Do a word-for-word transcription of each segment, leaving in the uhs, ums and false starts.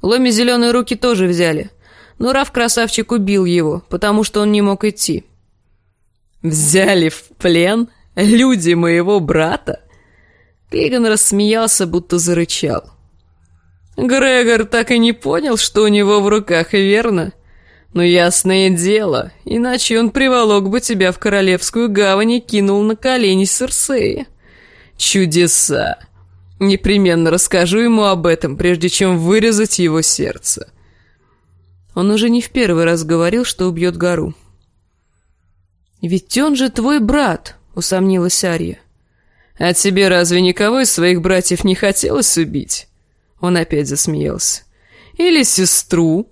Ломе зеленые руки тоже взяли, но Раф-красавчик убил его, потому что он не мог идти. «Взяли в плен? Люди моего брата?» Клиган рассмеялся, будто зарычал. «Грегор так и не понял, что у него в руках, верно? Но ясное дело, иначе он приволок бы тебя в Королевскую гавань и кинул на колени Серсеи. Чудеса! Непременно расскажу ему об этом, прежде чем вырезать его сердце». Он уже не в первый раз говорил, что убьет Гару. «Ведь он же твой брат», — усомнилась Арья. «А тебе разве никого из своих братьев не хотелось убить?» Он опять засмеялся. «Или сестру?»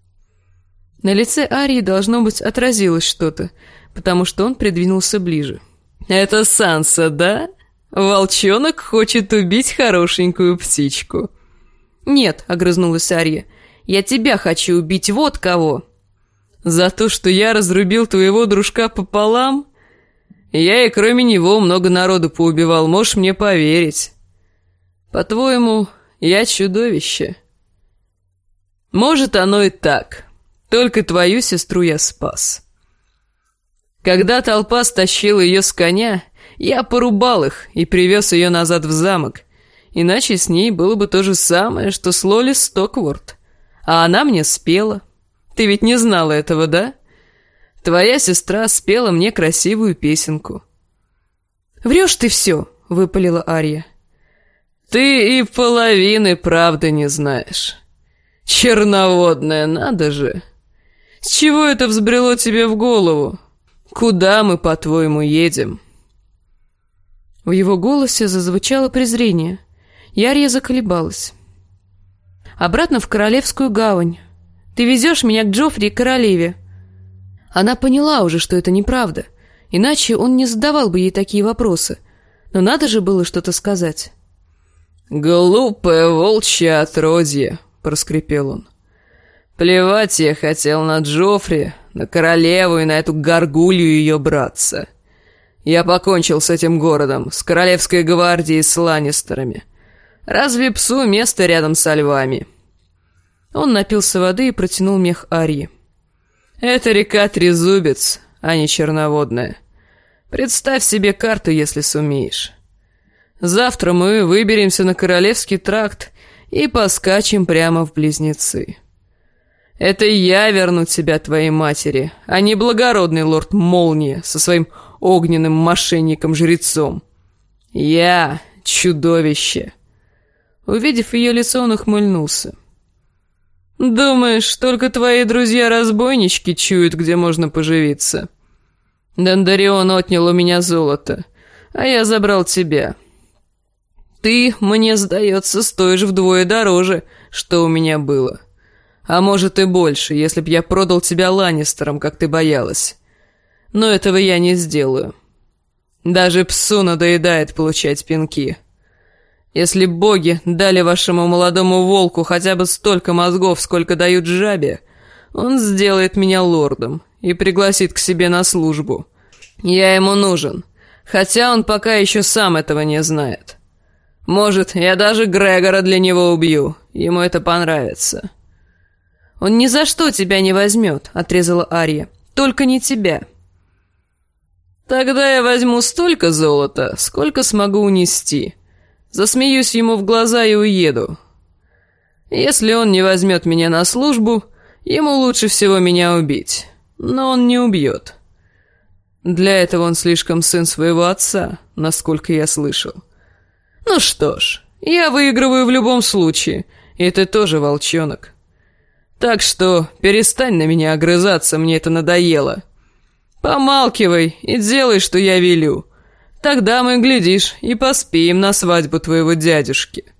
На лице Арии, должно быть, отразилось что-то, потому что он придвинулся ближе. «Это Санса, да? Волчонок хочет убить хорошенькую птичку». «Нет», — огрызнулась Ария, — «я тебя хочу убить, вот кого». «За то, что я разрубил твоего дружка пополам? Я и кроме него много народу поубивал, можешь мне поверить. По-твоему, я чудовище?» «Может, оно и так. Только твою сестру я спас. Когда толпа стащила ее с коня, я порубал их и привез ее назад в замок. Иначе с ней было бы то же самое, что с Лоли Стокворт. А она мне спела. Ты ведь не знала этого, да? Твоя сестра спела мне красивую песенку». «Врешь ты все», — выпалила Арья. «Ты и половины правды не знаешь. Черноводная, надо же. С чего это взбрело тебе в голову? Куда мы, по-твоему, едем?» В его голосе зазвучало презрение, и Арья заколебалась. «Обратно в Королевскую гавань. Ты везешь меня к Джоффри и королеве». Она поняла уже, что это неправда, иначе он не задавал бы ей такие вопросы. Но надо же было что-то сказать. «Глупое волчье отродье», — проскрипел он. «Плевать я хотел на Джоффри, на королеву и на эту горгулью ее братца. Я покончил с этим городом, с Королевской гвардией, с Ланнистерами. Разве псу место рядом со львами?» Он напился воды и протянул мех Арьи. «Это река Трезубец, а не Черноводная. Представь себе карту, если сумеешь. Завтра мы выберемся на Королевский тракт и поскачем прямо в Близнецы. Это я верну тебя твоей матери, а не благородный лорд Молния со своим огненным мошенником-жрецом. Я чудовище». Увидев ее лицо, он ухмыльнулся. «Думаешь, только твои друзья-разбойнички чуют, где можно поживиться? Дандарион отнял у меня золото, а я забрал тебя. Ты, мне сдается, стоишь вдвое дороже, что у меня было. А может и больше, если б я продал тебя Ланнистерам, как ты боялась. Но этого я не сделаю. Даже псу надоедает получать пинки. Если боги дали вашему молодому волку хотя бы столько мозгов, сколько дают жабе, он сделает меня лордом и пригласит к себе на службу. Я ему нужен, хотя он пока еще сам этого не знает. Может, я даже Грегора для него убью, ему это понравится». «Он ни за что тебя не возьмет», — отрезала Арья. «Только не тебя». «Тогда я возьму столько золота, сколько смогу унести. Засмеюсь ему в глаза и уеду. Если он не возьмет меня на службу, ему лучше всего меня убить. Но он не убьет. Для этого он слишком сын своего отца, насколько я слышал. Ну что ж, я выигрываю в любом случае, и ты тоже, волчонок. Так что перестань на меня огрызаться, мне это надоело. Помалкивай и делай, что я велю. Тогда мы, глядишь, и поспеем на свадьбу твоего дядюшки».